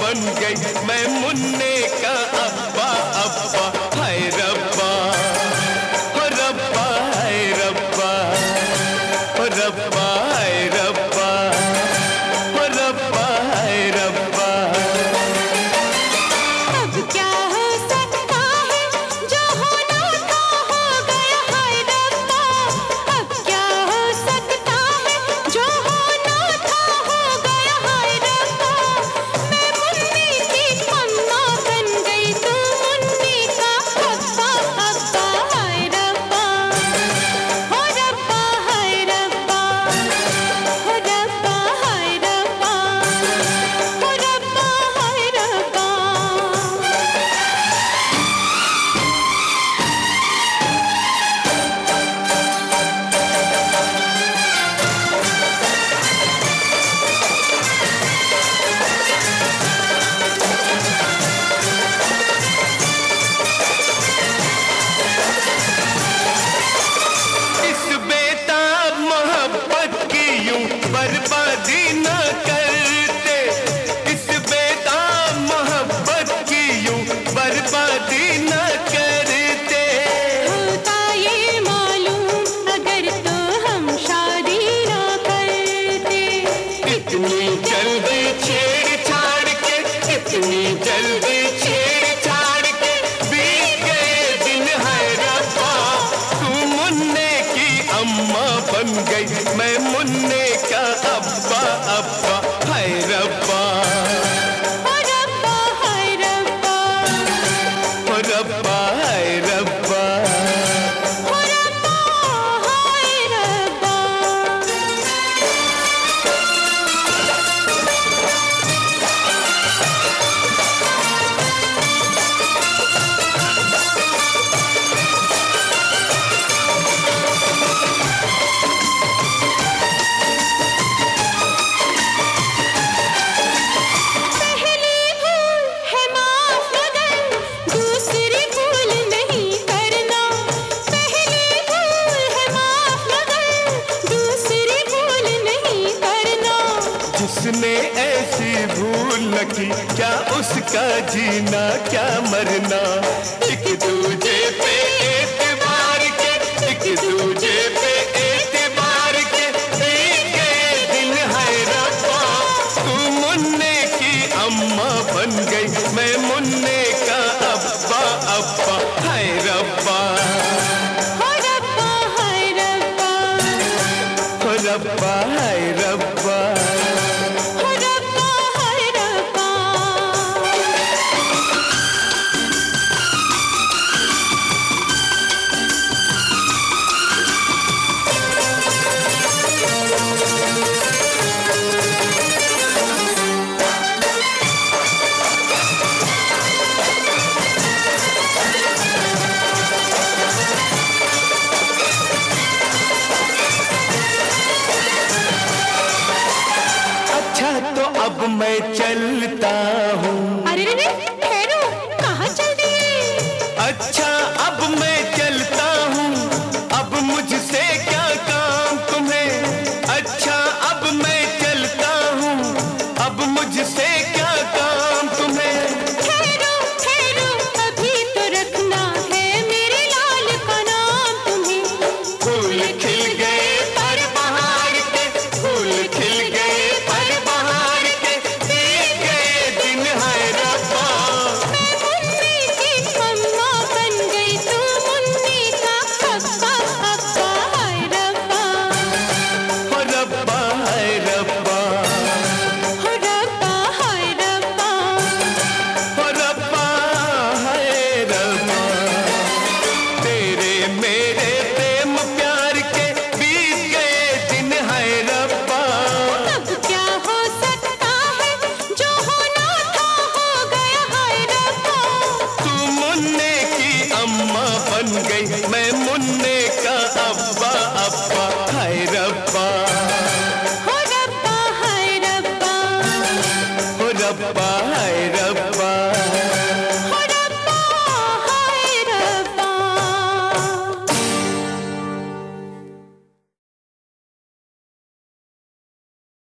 बन गई, मैं मुन्ने का अब्बा अब्बा। हाय रब्बा हो रब्बा, हाय रब्बा हो रब्बा, हाय रब्बा हो रब्बा, हाय रब्बा। अब क्या हो सकता है जो होना था हो गया, हाय रब्बा। अब क्या हो सकता है जो होना था हो गया, हाय रब्बा। मैं मुन्नी की अम्मा बन गई, तू मुन्नी का अब्बा अब्बा। हाय रब्बा हो रब्बा, हाय रब्बा हो रब्बा, हाय रब्बा हो रब्बा, हाय रब्बा। इस बेताब मोहब्बत की यूं बर्बादी न करते, इस बेताब मोहब्बत की यूं बर्बादी न करते। होता ये मालूम अगर तो हम शादी ना करते। इतनी जल्दी छेड़छाड़ के, इतनी जल्दी छेड़छाड़ के बीत गए दिन, है रब्बा। तू मुन्ने की अम्मा बन गई, मैं मुन्ने का अब्बा अब्बा। हाय रब्बा हो रब्बा, हाय रब्बा हो रब्बा, हाय रब्बा। हो रब्बा, हाय रब्बा। पहली भूल है माफ मगर दूसरी भूल नहीं करना। पहली भूल है माफ मगर दूसरी भूल नहीं करना। जिसने ऐसी भूल न की, क्या उसका जीना क्या मरना। एक दूजे पे एतबार के, एक दूजे पे एतबार के बीत गए दिन, है रब्बा। तू मुन्ने की अम्मा बन गई, मैं मुन्ने का अब्बा अब्बा। हाय रब्बा हो रब्बा, हाय रब्बा हो रब्बा, हाय रब्बा। हो रब्बा, हाय रब्बा। अच्छा तो अब मैं चलता हूँ। अरे रे रे, ठहरो, कहाँ चल दिए? अच्छा अब मैं चलता हूँ, अब मुझसे क्या काम तुम्हें। अच्छा अब मैं चलता हूँ, अब मुझसे क्या काम तुम्हें। ठहरो ठहरो, अभी तो रखना है मेरे लाल का नाम तुम्हें। फूल खिल गए पर बहार के, फूल खिल गए पर बहार के बीत गए दिन, है रब्बा। मैं मुन्नी की अम्मा बन गई, तू मुन्नी का अब्बा अब्बा। हाय रब्बा हो रब्बा, हाय रब्बा हो रब्बा, हाय रब्बा हो रब्बा, हाय रब्बा। तेरे मेरे प्रेम प्यार के बीत गए दिन, है रब्बा। अब क्या हो सकता है जो होना था हो गया, हाय रब्बा। तू मुन्ने की अम्मा बन गई, मैं मुन्ने का अब्बा अब्बा। हाय रब्बा